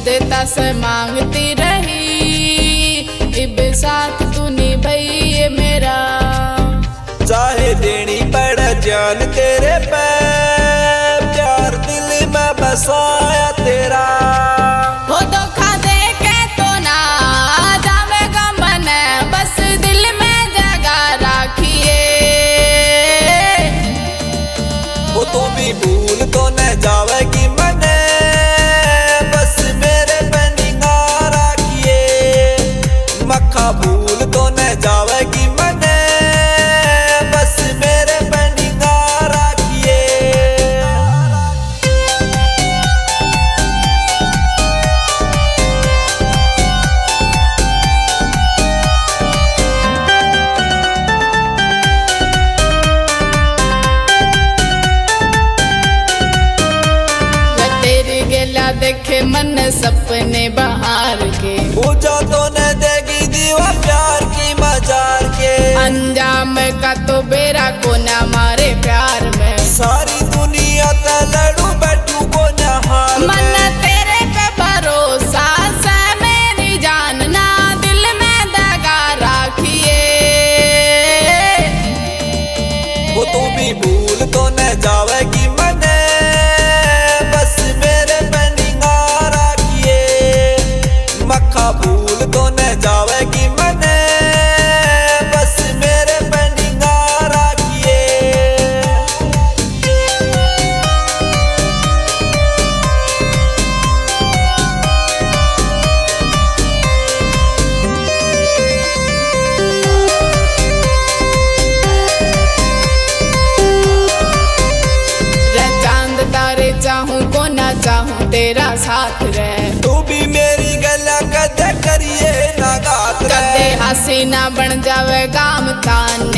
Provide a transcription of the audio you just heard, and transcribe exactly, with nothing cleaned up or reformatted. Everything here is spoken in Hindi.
शुद्धता से मांगती रही, इब साथ तू निभाइए मेरा। चाहे देनी पड़ जान तेरे पे, प्यार दिल में बसाया तेरा। वो धोखा दे के तो ना जावेगा मन, बस दिल में जगह रखिए। वो तो भी भूल तो न जावेगी मने, बस मेरे पे निगाह रखिए। मक्खा भूल तो न जावेगी मने, बस मेरे पे निगाह रखिए। तेरी गेला देखे मन सपने बहार के, पूजा तो न देगी दीवा प्यार की मजार के। अंजाम का तो बेरा को ना मारे प्यार में, सारी दुनिया ते लड़ू बैठू को नहार मन में। तेरे पे भरोसा से मेरी जान, ना दिल में दगा रखिए। वो तू भी भूल तो न जावेगी मने, बस मेरे पे निगाह रखिए। मक्खा भूल तो न जावेगी मने, बस मेरे पे निगाह रखिए। चांद तारे चाहूं को ना चाहूं तेरा साथ रहे, तू भी मेरी गला कदे करिए ना गात कदे हसीना बन जावे गाम तान